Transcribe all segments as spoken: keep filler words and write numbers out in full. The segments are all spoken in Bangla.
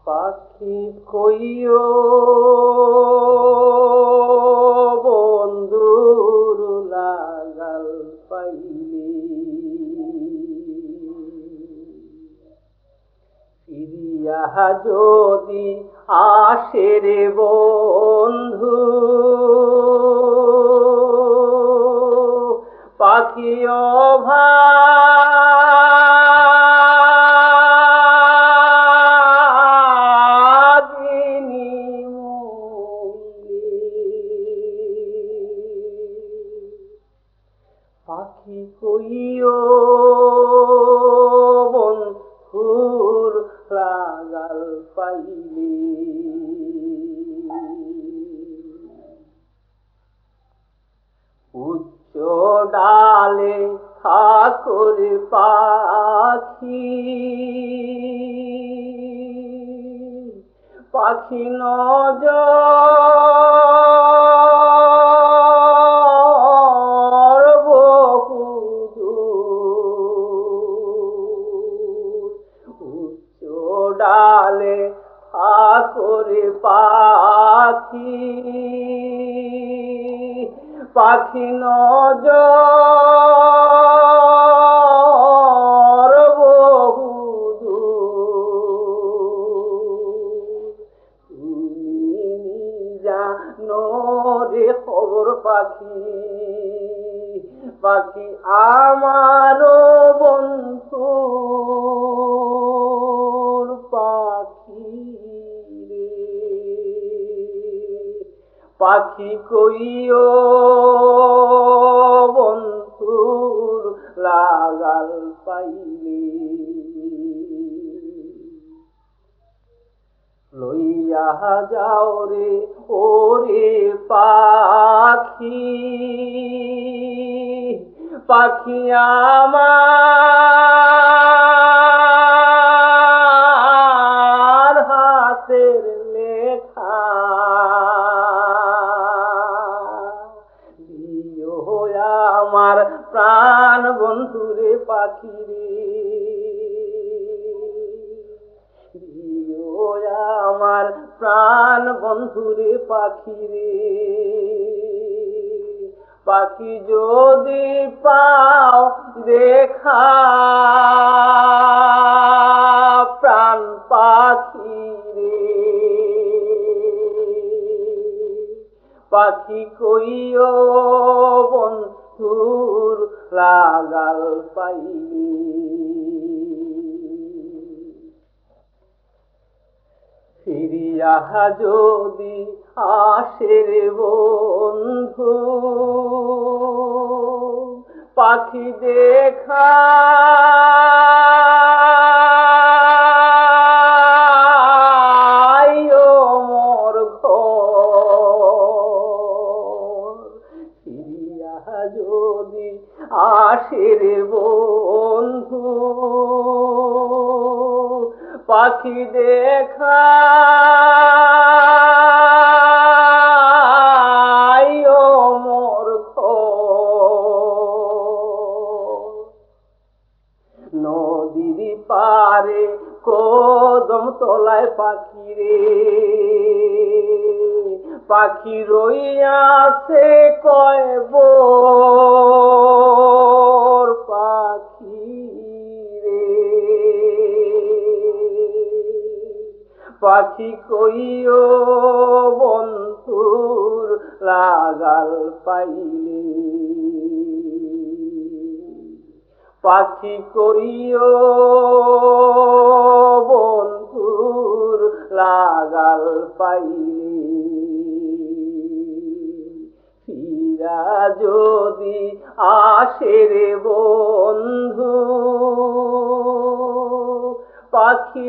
পাখি কইও বন্ধুর লাগাল পাইলি, ফিরিয়া যদি আসে রে বন্ধু, পাখি অভাগিনী পাখি কইও বন্ধুর লাগাল পাইলি। উচ্চ ডালে ঠাকুর পাখি, পাখি নজর বহুদূর, উচ্চ ডালে ঠাকুর পাখি, পাখি নজর বহুদূর। তুমি জানো রে খবর পাখি, পাখি আমারও বন্ধুর পাখি রে, পাখি কইও বন্ধুর লাগাল পাইলি। লইয়া যাও রে ওরে পাখি, পাখি আমার হাতের লেখা, দিও আমার প্রাণ বন্ধুরে পাখি রে, দিও আমার প্রাণ বন্ধুরে পাখি রে। পাখি যদি পাও দেখা প্রাণ পাখি রে, পাখি কইও বন্ধুর লাগাল পাইলি। ফিরিয়া যদি আসে রে বন্ধু, পাখি দেখা মোর ঘর, ফিরিয়া যদি আসে রে বন্ধু, পাখি দেখা মোর ঘর। নদীর পারে কদম তলায় পাখি রে, পাখি রইয়াছে কয় বোর পাখি রে, পাখি কইও বন্ধুর লাগাল পাইলি। পাখি কইও বন্ধুর লাগাল পাইলি। ফিরা যদি আসে রে বন্ধু, পাখি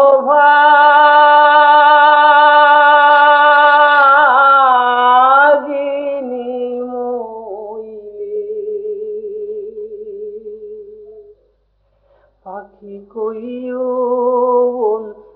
অভাগিনী মইলে, পাখি কইও